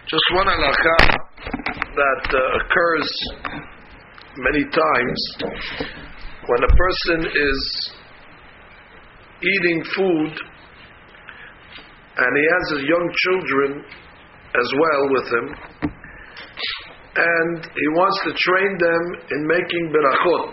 Just one halakha that occurs many times when a person is eating food and he has his young children as well with him, and he wants to train them in making berachot.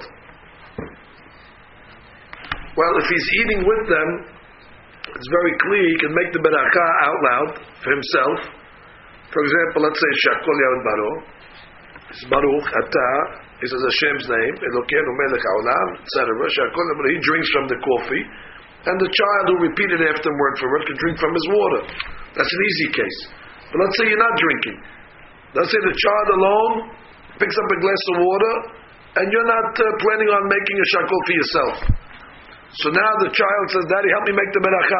Well, if he's eating with them, it's very clear he can make the beracha out loud for himself. For example, let's say Shakol Yahud Baro. It's Baruch Ata. He says Hashem's name, Elokeinu Melech Haolam, etc. Shakol Yahud. He drinks from the coffee, and the child who repeated after him word for word can drink from his water. That's an easy case. But let's say you're not drinking. Let's say the child alone picks up a glass of water, and you're not planning on making a shakol for yourself. So now the child says, "Daddy, help me make the beracha."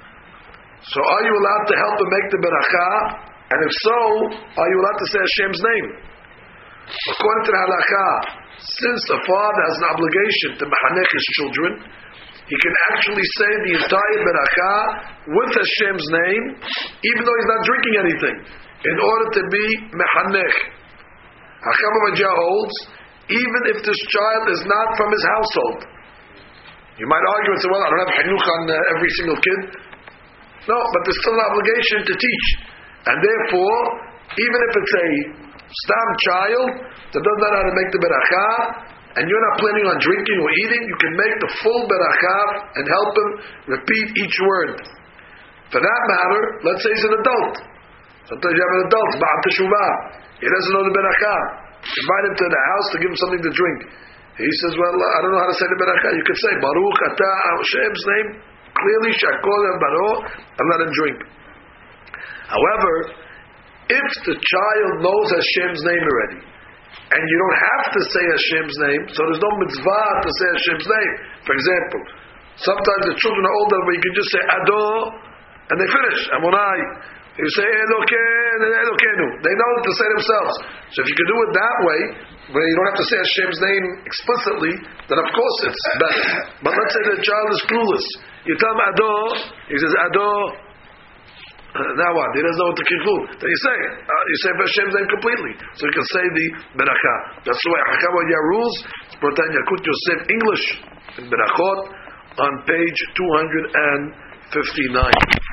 So are you allowed to help him make the beracha? And if so, are you allowed to say Hashem's name? According to the halakha, since a father has an obligation to mehanech his children, he can actually say the entire beracha with Hashem's name, even though he's not drinking anything, in order to be mehanech. Hacham Avadiyah holds, even if this child is not from his household. You might argue and say, well, I don't have chinuch on every single kid. No, but there's still an obligation to teach. And therefore, even if it's a stam child that doesn't know how to make the beracha, and you're not planning on drinking or eating, you can make the full beracha and help him repeat each word. For that matter, let's say he's an adult. Sometimes you have an adult, ba'al teshuvah. He doesn't know the beracha. Invite him to the house to give him something to drink. He says, well, I don't know how to say the beracha. You could say, Baruch Ata Hashem's name, clearly, Shakol Baro, and let him drink. However, if the child knows Hashem's name already, and you don't have to say Hashem's name, so there's no mitzvah to say Hashem's name. For example, sometimes the children are older where you can just say Ado, and they finish, Amonai. You say Elokeinu. They know to say themselves. So if you can do it that way, where you don't have to say Hashem's name explicitly, then of course it's better. But let's say the child is clueless. You tell him Ado, he says Ado. Now what? He doesn't know what to conclude. Then you say Hashem's name completely. So you can say the beracha. That's why Hacham Avadiyah rules. It's brought down Yakut Yosef English in Berachot on page 259.